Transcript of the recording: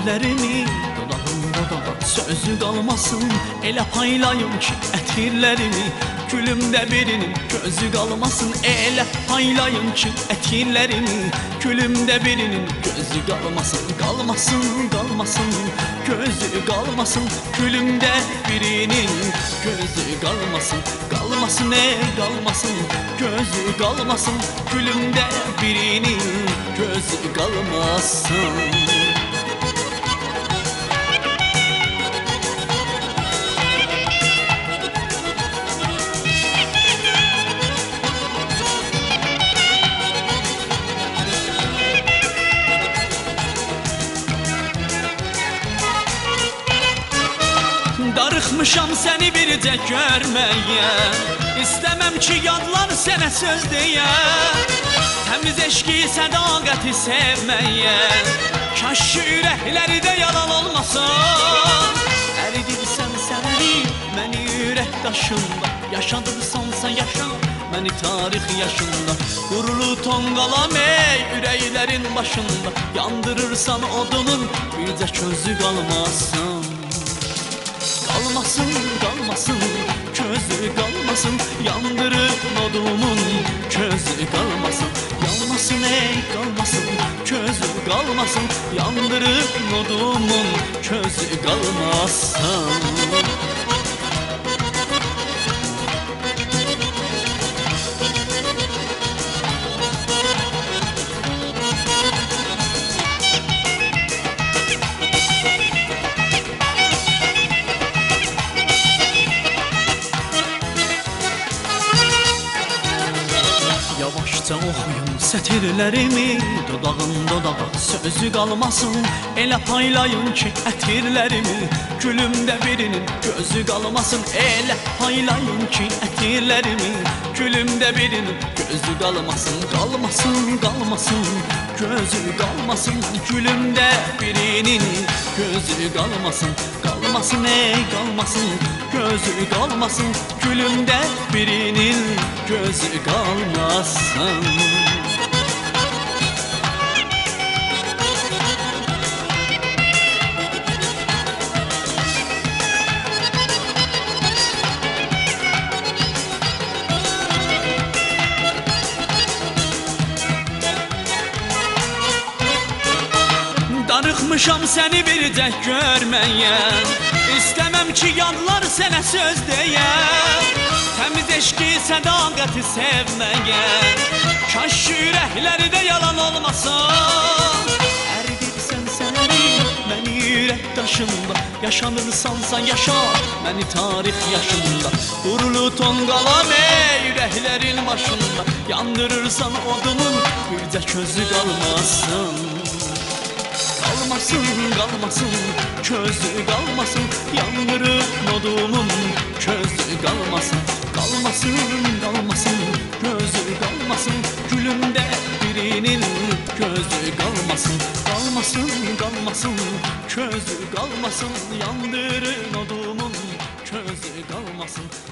sətirlərimi, dodağımda da sözü qalmasın. Elə paylayım ki ətirlərimi, gülümdə birinin gözü qalmasın. Elə paylayım ki ətirlərimi, gülümdə birinin gözü qalmasın. Qalmasın, qalmasın, gözü qalmasın, gülümdə birinin gözü qalmasın. Qalmasın, qalmasın, gözü qalmasın, gülümdə birinin gözü qalmasın. Darıxmışam səni bircə görməyə, İstəməm ki yadlar sənə söz deyə. Təmiz eşqi sədaqəti sevməyə, kaş ürəkləri də yalan olmasın. Əridirsən səni məni ürək daşında, yaşadırsansa yaşa məni tarix yaşında. Qurulu tonqalam ey ürəklərin başında, yandırırsan odunun bircə közü qalmasın. Qalmasın, qalmasın, közü qalmasın, yandırır odumun közü qalmasın. Yanmasın ey qalmasın, közü qalmasın, yandırır odumun közü qalmasın. Yavaşca oxuyun sətirlərimi, dodağın dodağa sözü qalmasın. Elə paylayın ki ətirlərimi, gülümdə birinin gözü qalmasın. Elə paylayın ki ətirlərimi, gülümdə birinin gözü qalmasın. Qalmasın, qalmasın, gözü qalmasın, gülümdə birinin gözü qalmasın. Qalmasın ey qalmasın, gözü qalmasın, gülümdə birinin gözü qalmasın. Darıxmışam səni bircə görməyə, İstəməm ki yadlar sənə söz deyə. Təmiz eşqi sədaqəti sevməyə, kaş ürəkləri də yalan olmasın. Əridirsən səni məni ürək daşında, yaşanırsansa yaşa məni tarix yaşında. Qurulu tonqalam ey ürəklərin başında, yandırırsan odumun bircə közü qalmasın. Qalmasın, qalmasın, közü qalmasın, yandırır odumun közü qalmasın. Qalmasın, qalmasın, gözü qalmasın, gülümdə birinin gözü qalmasın. Qalmasın, qalmasın, közü qalmasın, yandırır odumun közü qalmasın.